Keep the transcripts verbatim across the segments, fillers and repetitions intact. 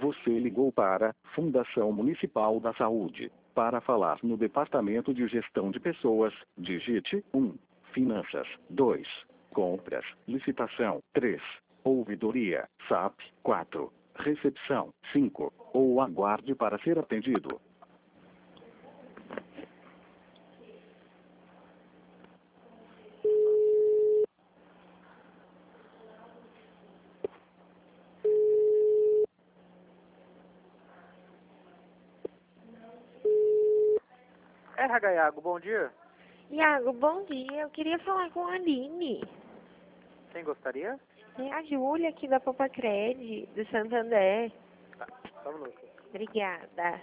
Você ligou para Fundação Municipal da Saúde. Para falar no Departamento de Gestão de Pessoas, digite um. Finanças, dois. Compras, licitação, três. Ouvidoria, S A P, quatro. Recepção, cinco. Ou aguarde para ser atendido. R H Iago, bom dia. Iago, bom dia. Eu queria falar com a Aline. Quem gostaria? É a Júlia aqui da Popacred, do Santander. Tá, só um minuto. Obrigada.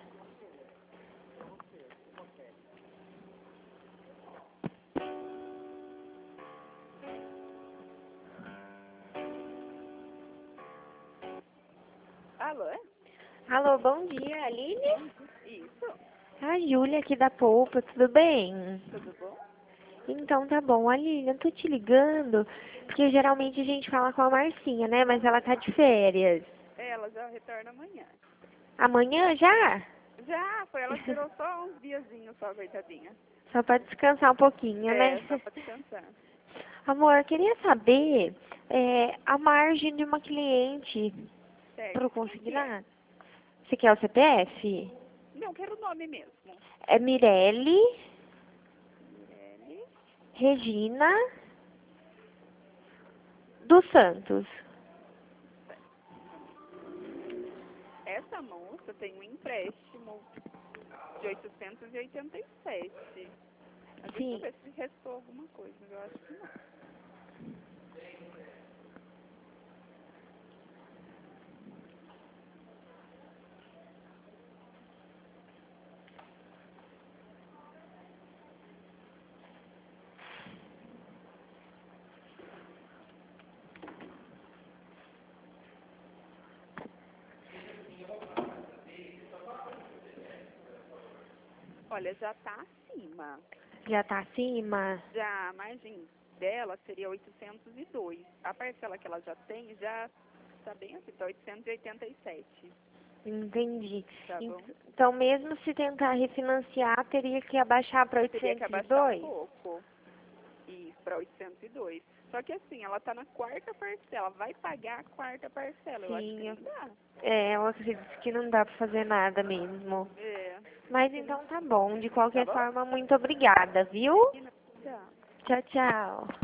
Alô? Alô, bom dia, Aline? Isso, A Júlia aqui da Popa, tudo bem? tudo bom? Então tá bom, Aline, eu tô te ligando, porque geralmente a gente fala com a Marcinha, né? Mas ela tá de férias. Ela já retorna amanhã. Amanhã já? Já, foi, ela tirou só uns diazinhos só, coitadinha. Só pra descansar um pouquinho, É, né? só pra descansar. Amor, eu queria saber é, a margem de uma cliente Certo. para eu conseguir lá. Você quer o C P F? Não, quero o nome mesmo. É Mirelle Mirelle. Regina dos Santos. Essa moça tem um empréstimo de oitocentos e oitenta e sete. Mas deixa eu Sim. ver se restou alguma coisa, mas eu acho que não. Olha, já tá acima. Já tá acima? Já a margem dela seria oitocentos e dois. A parcela que ela já tem já tá bem assim, tá oitocentos e oitenta e sete. Entendi. Tá bom? Então, mesmo se tentar refinanciar, teria que abaixar para Teria que oitocentos e abaixar um dois? pouco. Isso, para oitocentos e dois. Só que assim, ela tá na quarta parcela. Vai pagar a quarta parcela. Eu acho que Sim. não dá. É, eu acredito que não dá para fazer nada mesmo. É. Mas então tá bom. De qualquer Tá bom? forma, muito obrigada, viu? E não dá. Tchau, tchau.